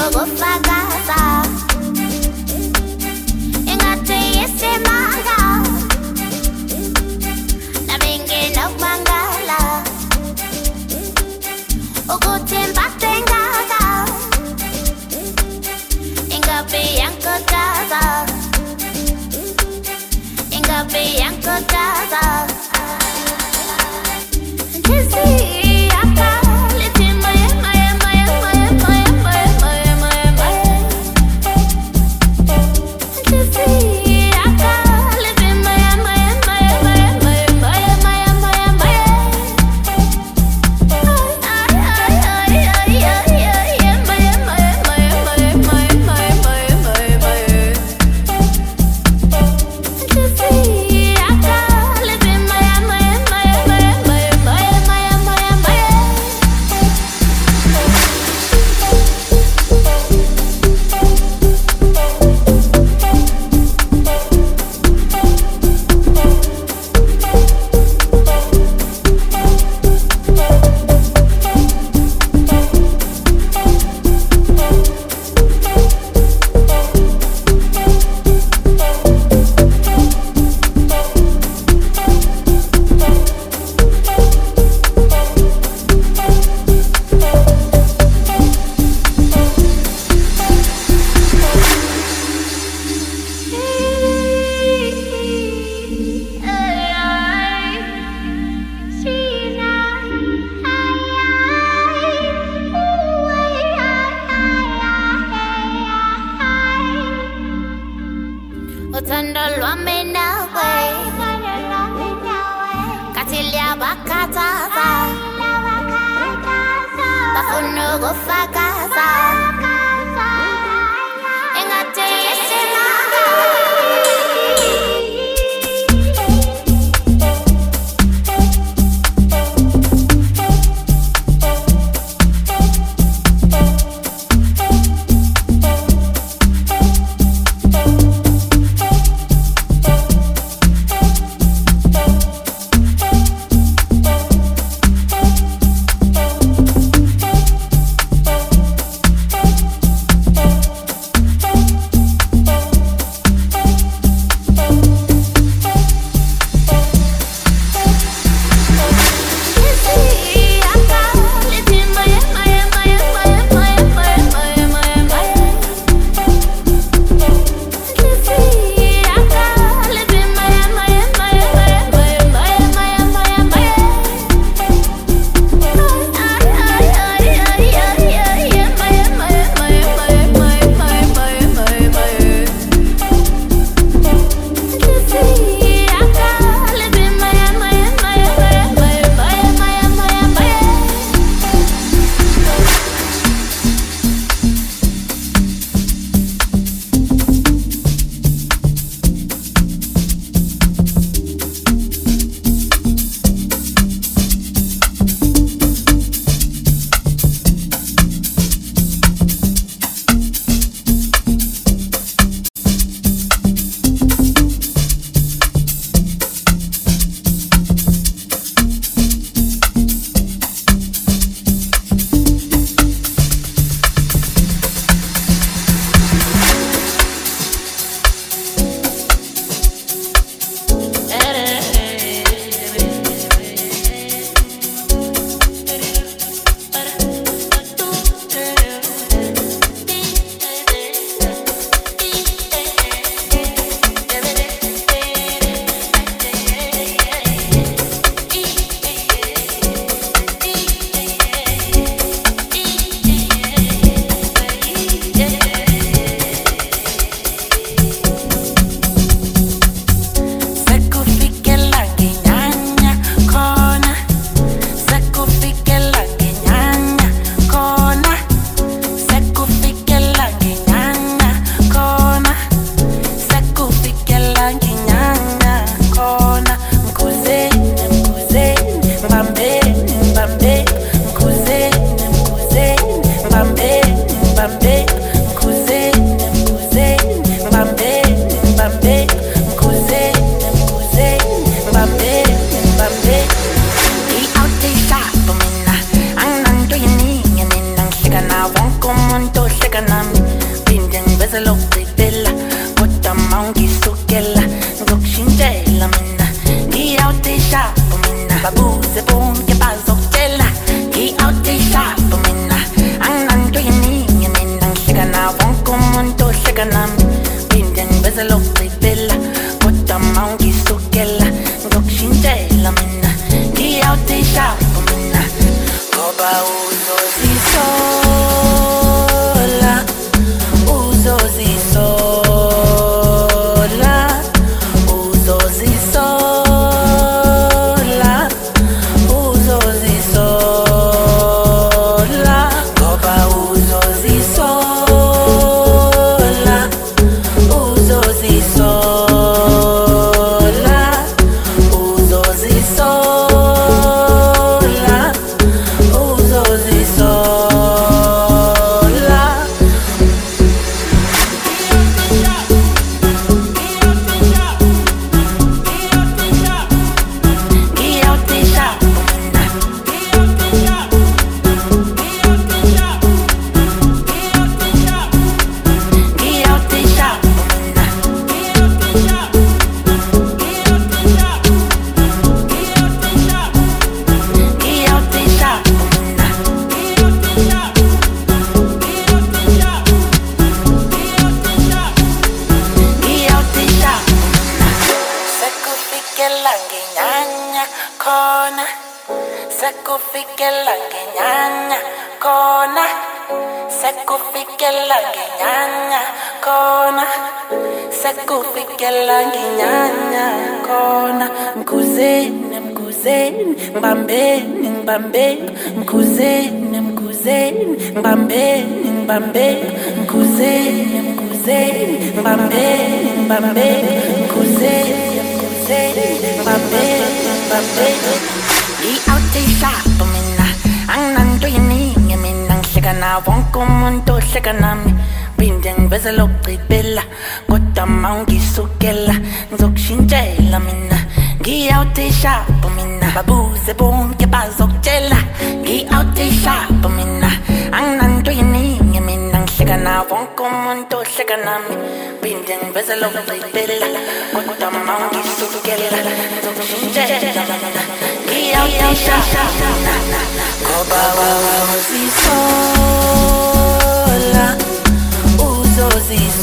Won't come on to second babuze bonke bazokutshela ngi-out ishapho mina anginanto yeningi mina ngihleka nawo wonke umuntu ohleka nami phinde ngibeze lokugcibela kodwa ma ungisukela ngizokushintshela mina ngi-out ishapho mina ngoba uzozisola uzozisola uzozisola uzozisola ngoba uzozisola uzozisola uzozisola uzozisola Sekufikela ngenyanya khona Sekufikela ngenyanya khona Sekufikela ngenyanya khona Sekufikela ngenyanya khona Mkhuzeni mkhuzeni ngibambeni ngibambeni Mkhuzeni mkhuzeni ngibambeni ngibambeni Mkhuzeni mkhuzeni ngibambeni ngibambeni Mkhuzeni ngi-out ishapho mina anginanto yeningi mina ngihleka nawo wonke umuntu ohleka nami phinde ngibeze lokugcibela kodwa ma ungisukela ngizokushintshela mina ngi-out ishapho mina babuze bonke bazokutshela ngi-out ishapho mina anginanto yeningi mina ngihleka nawo wonke umuntu ohleka nami phinde ngibeze lokugcibela kodwa ma ungisukela ngizokushintshela mina ngi-out ishapho mina ngoba uzozisola uzozisola